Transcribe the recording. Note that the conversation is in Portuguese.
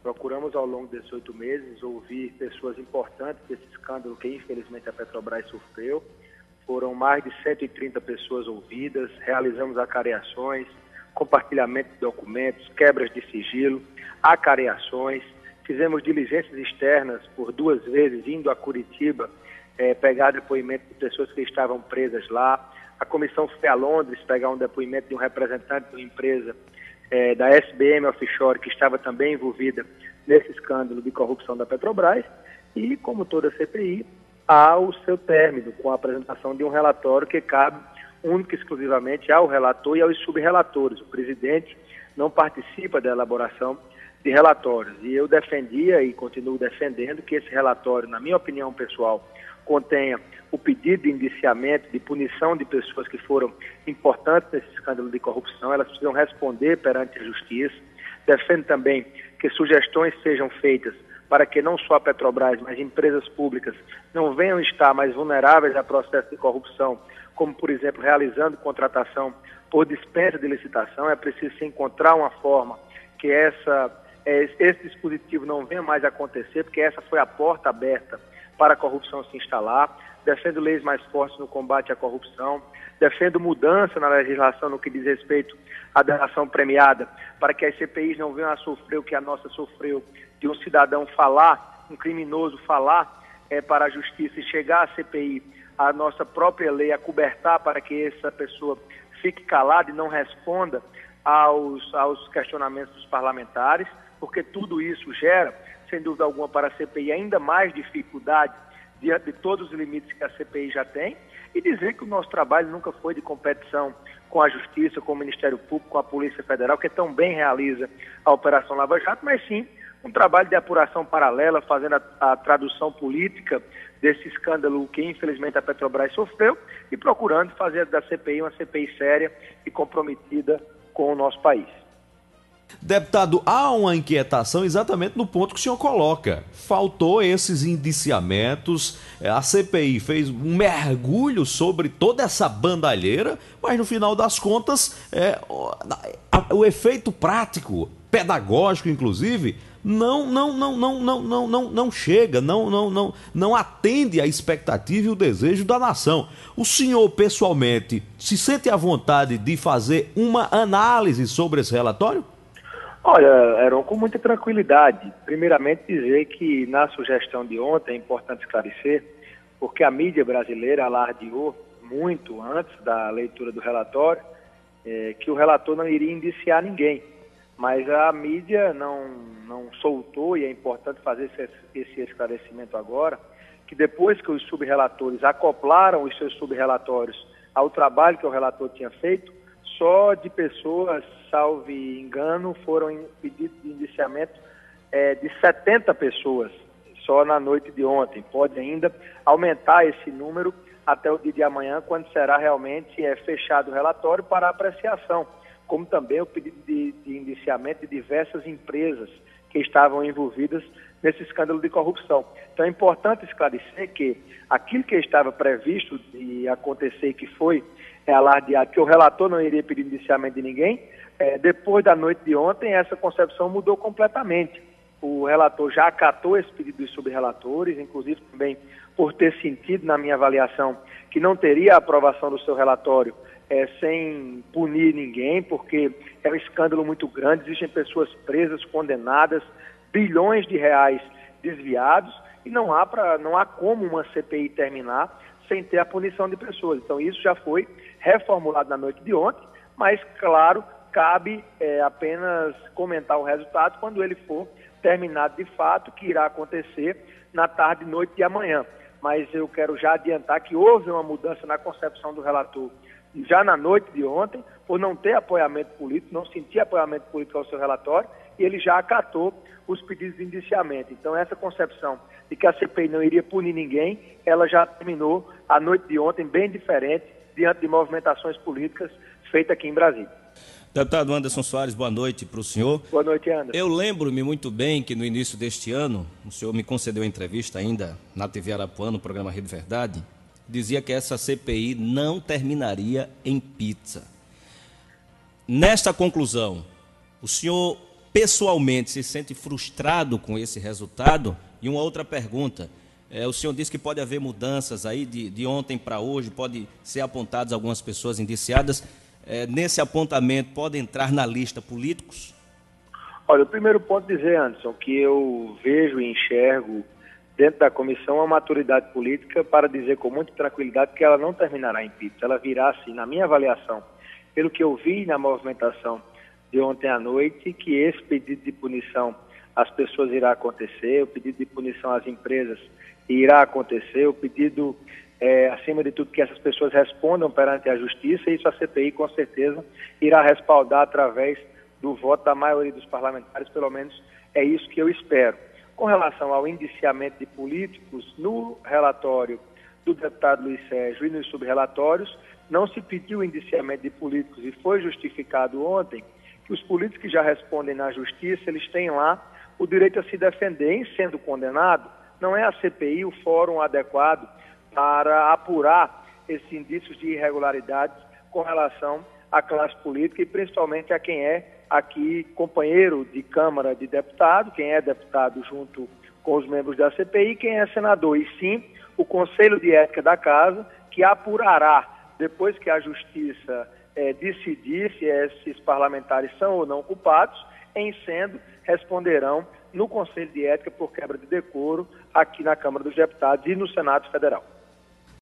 procuramos ao longo desses 8 meses ouvir pessoas importantes desse escândalo que infelizmente a Petrobras sofreu. Foram mais de 130 pessoas ouvidas, realizamos acareações, compartilhamento de documentos, quebras de sigilo, acareações, fizemos diligências externas por 2 vezes, indo a Curitiba, pegar depoimento de pessoas que estavam presas lá. A comissão foi a Londres pegar um depoimento de um representante de uma empresa da SBM Offshore, que estava também envolvida nesse escândalo de corrupção da Petrobras, e, como toda CPI, há o seu término, com a apresentação de um relatório que cabe única e exclusivamente ao relator e aos subrelatores. O presidente não participa da elaboração de relatórios. E eu defendia e continuo defendendo que esse relatório, na minha opinião pessoal, contenha o pedido de indiciamento, de punição de pessoas que foram importantes nesse escândalo de corrupção. Elas precisam responder perante a justiça. Defendo também que sugestões sejam feitas para que não só a Petrobras, mas empresas públicas não venham estar mais vulneráveis a processo de corrupção, como, por exemplo, realizando contratação por dispensa de licitação. É preciso se encontrar uma forma que esse dispositivo não venha mais a acontecer, porque essa foi a porta aberta para a corrupção se instalar. Defendo leis mais fortes no combate à corrupção, defendo mudança na legislação no que diz respeito à delação premiada, para que as CPIs não venham a sofrer o que a nossa sofreu, de um cidadão falar, um criminoso falar para a justiça e chegar à CPI, a nossa própria lei acobertar para que essa pessoa fique calada e não responda aos questionamentos dos parlamentares, porque tudo isso gera, sem dúvida alguma, para a CPI ainda mais dificuldade diante de todos os limites que a CPI já tem, e dizer que o nosso trabalho nunca foi de competição com a Justiça, com o Ministério Público, com a Polícia Federal, que tão bem realiza a Operação Lava Jato, mas sim um trabalho de apuração paralela, fazendo a tradução política desse escândalo que infelizmente a Petrobras sofreu e procurando fazer da CPI uma CPI séria e comprometida com o nosso país. Deputado, há uma inquietação exatamente no ponto que o senhor coloca. Faltou esses indiciamentos, a CPI fez um mergulho sobre toda essa bandalheira, mas no final das contas, o efeito prático, pedagógico inclusive, não chega, não atende à expectativa e o desejo da nação. O senhor, pessoalmente, se sente à vontade de fazer uma análise sobre esse relatório? Olha, Heron, com muita tranquilidade. Primeiramente dizer que na sugestão de ontem é importante esclarecer, porque a mídia brasileira alardeou muito antes da leitura do relatório, que o relator não iria indiciar ninguém. Mas a mídia não soltou, e é importante fazer esse esclarecimento agora, que depois que os subrelatores acoplaram os seus subrelatórios ao trabalho que o relator tinha feito, só de pessoas, salvo engano, foram pedidos de indiciamento de 70 pessoas, só na noite de ontem. Pode ainda aumentar esse número até o dia de amanhã, quando será realmente fechado o relatório para apreciação, como também o pedido de indiciamento de diversas empresas que estavam envolvidas nesse escândalo de corrupção. Então é importante esclarecer que aquilo que estava previsto de acontecer, que foi alardeado, que o relator não iria pedir indiciamento de ninguém, depois da noite de ontem essa concepção mudou completamente. O relator já acatou esse pedido dos subrelatores, inclusive também por ter sentido, na minha avaliação, que não teria a aprovação do seu relatório sem punir ninguém, porque é um escândalo muito grande, existem pessoas presas, condenadas, bilhões de reais desviados, e não há como uma CPI terminar sem ter a punição de pessoas. Então isso já foi reformulado na noite de ontem, mas, claro, cabe apenas comentar o resultado quando ele for terminado de fato, que irá acontecer na tarde e noite de amanhã. Mas eu quero já adiantar que houve uma mudança na concepção do relator já na noite de ontem, por não ter apoiamento político, não sentir apoiamento político ao seu relatório, e ele já acatou os pedidos de indiciamento. Então essa concepção de que a CPI não iria punir ninguém, ela já terminou a noite de ontem bem diferente, diante de movimentações políticas feitas aqui em Brasília. Deputado Anderson Soares, boa noite para o senhor. Boa noite, Anderson. Eu lembro-me muito bem que no início deste ano, o senhor me concedeu uma entrevista ainda na TV Arapuã, no programa Rede Verdade, dizia que essa CPI não terminaria em pizza. Nesta conclusão, o senhor pessoalmente se sente frustrado com esse resultado? E uma outra pergunta, o senhor disse que pode haver mudanças aí de ontem para hoje, pode ser apontadas algumas pessoas indiciadas. Nesse apontamento pode entrar na lista políticos? Olha, o primeiro ponto é dizer, Anderson, que eu vejo e enxergo dentro da comissão a maturidade política para dizer com muita tranquilidade que ela não terminará em impeachment. Ela virá, assim, na minha avaliação, pelo que eu vi na movimentação de ontem à noite, que esse pedido de punição às pessoas irá acontecer, o pedido de punição às empresas irá acontecer, o pedido, acima de tudo, que essas pessoas respondam perante a justiça, e isso a CPI com certeza irá respaldar através do voto da maioria dos parlamentares, pelo menos é isso que eu espero. Com relação ao indiciamento de políticos, no relatório do deputado Luiz Sérgio e nos subrelatórios, não se pediu indiciamento de políticos e foi justificado ontem que os políticos que já respondem na justiça, eles têm lá o direito a se defender. Em sendo condenado, não é a CPI o fórum adequado para apurar esses indícios de irregularidades com relação à classe política e principalmente a quem é aqui companheiro de Câmara de Deputado, quem é deputado junto com os membros da CPI, quem é senador, e sim o Conselho de Ética da Casa, que apurará, depois que a Justiça decidir se esses parlamentares são ou não culpados, em sendo, responderão no Conselho de Ética por quebra de decoro aqui na Câmara dos Deputados e no Senado Federal.